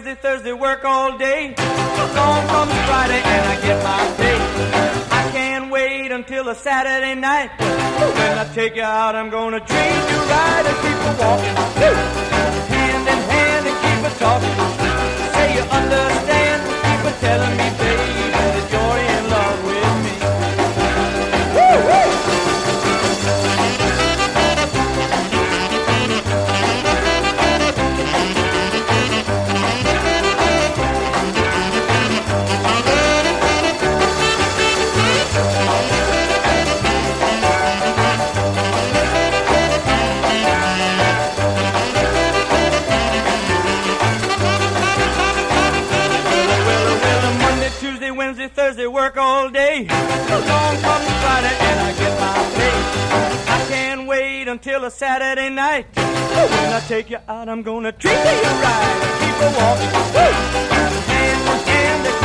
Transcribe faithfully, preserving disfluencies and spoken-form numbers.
Wednesday, Thursday, work all day. Along comes Friday and I get my pay. I can't wait until a Saturday night. When I take you out, I'm gonna treat you right and keep you walking. Hand in hand and keep it talking. Say you understand, keep it telling me, baby, that you're in love with me. Woo, woo. Wednesday, Thursday, work all day. Along comes Friday and I get my pay. I can't wait until a Saturday night. When I take you out, I'm gonna treat you right. Keep a walking, hand in hand.